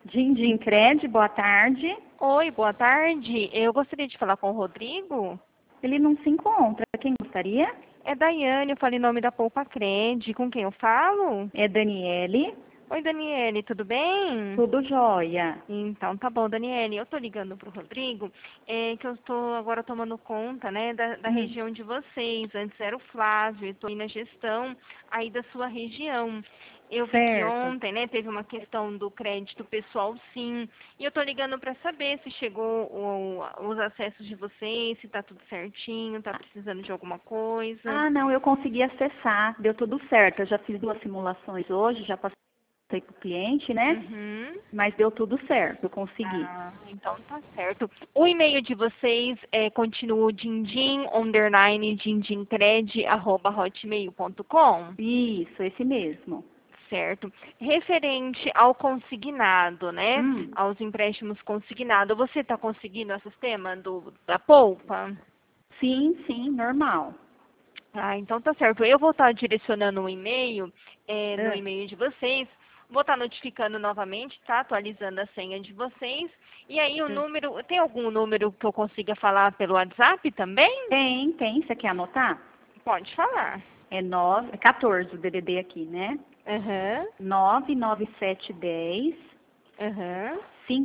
Dindim Cred, boa tarde. Oi, boa tarde. Eu gostaria de falar com o Rodrigo. Ele não se encontra. Quem gostaria? É Daiane, eu falo em nome da Poupa Cred. Com quem eu falo? É Daniele. Oi, Daniele, tudo bem? Tudo jóia. Então, tá bom, Daniele. Eu tô ligando pro Rodrigo, que eu tô agora tomando conta, né, da região de vocês. Antes era o Flávio, eu tô aí na gestão aí da sua região. Eu vi que Certo. ontem, né, teve uma questão do crédito pessoal, sim. E eu tô ligando para saber se chegou os acessos de vocês, se tá tudo certinho, tá precisando de alguma coisa. Ah, não, eu consegui acessar. Deu tudo certo. Eu já fiz 2 simulações hoje, já passei para o cliente, né? Uhum. Mas deu tudo certo, eu consegui. Ah, então tá certo. O e-mail de vocês continua dindim_dindincred@hotmail.com, Isso, esse mesmo. certo? Referente ao consignado, né? Hum, Aos empréstimos consignados, você está conseguindo o sistema da Poupa? sim, sim, normal. Ah, então tá certo. Eu vou estar direcionando um e-mail no Ah, e-mail de vocês. Vou estar notificando novamente, tá? Atualizando a senha de vocês. E aí o ah. número, tem algum número que eu consiga falar pelo WhatsApp também? Tem. Você quer anotar? Pode falar. É 14 o DDD aqui, né? Aham, 99710 aham.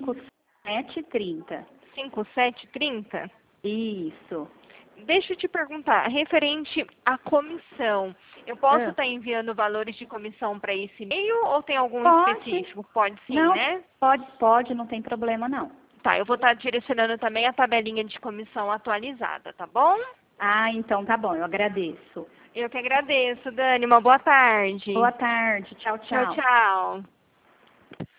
5730. 5730? Isso. Deixa eu te perguntar, referente à comissão, eu posso Ah, estar enviando valores de comissão para esse e-mail ou tem algum pode. específico? Pode sim, Não, né? pode, não tem problema não. Tá, eu vou estar direcionando também a tabelinha de comissão atualizada, tá bom? Ah, então tá bom, eu agradeço. Eu que agradeço, Dani. Uma boa tarde. Boa tarde, tchau, Tchau, tchau. tchau.